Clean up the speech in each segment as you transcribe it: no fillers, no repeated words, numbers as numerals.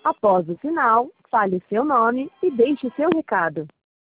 Após o sinal, fale seu nome e deixe seu recado.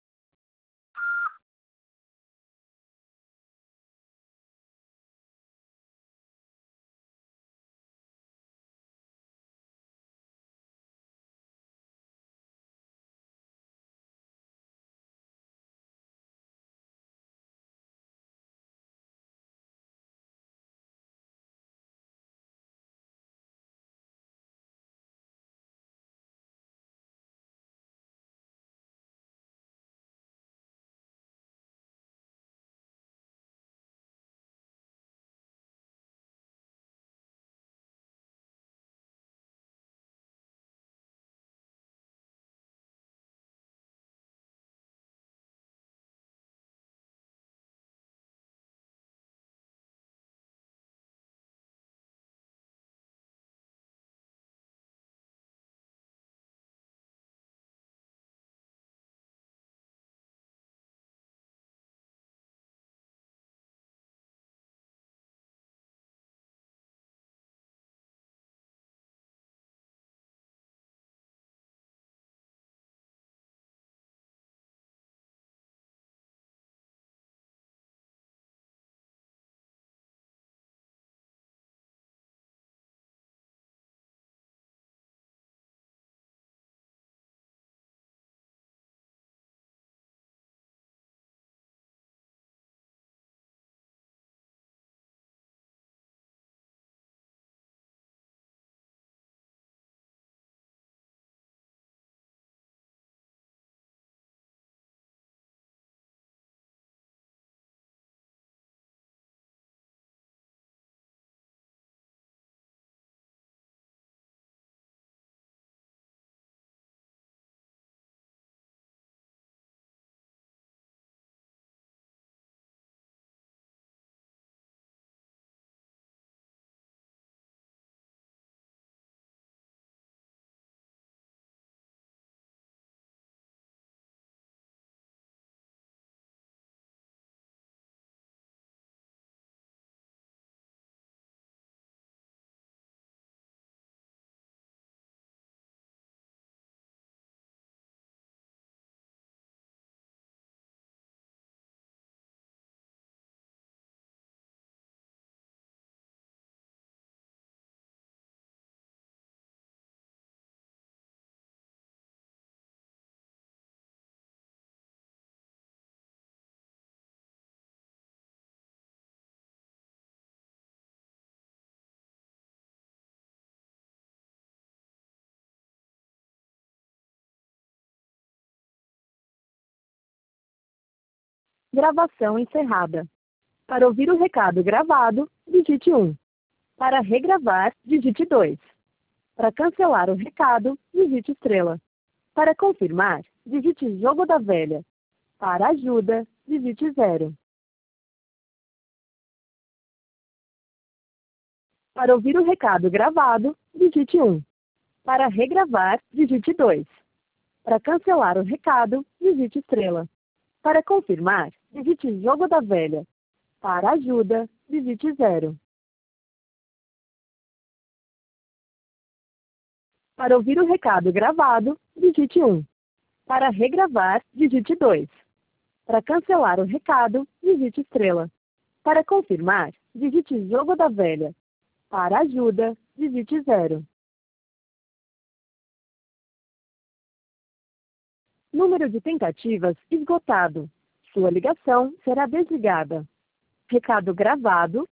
Gravação encerrada. Para ouvir o recado gravado, digite 1. Para regravar, digite 2. Para cancelar o recado, digite estrela. Para confirmar, digite jogo da velha. Para ajuda, digite 0. Para ouvir o recado gravado, digite 1. Para regravar, digite 2. Para cancelar o recado, digite estrela. Para confirmar, digite jogo da velha. Para ajuda, digite 0. Para ouvir o recado gravado, digite 1. Para regravar, digite 2. Para cancelar o recado, digite estrela. Para confirmar, digite jogo da velha. Para ajuda, digite 0. Número de tentativas esgotado. Sua ligação será desligada. Recado gravado,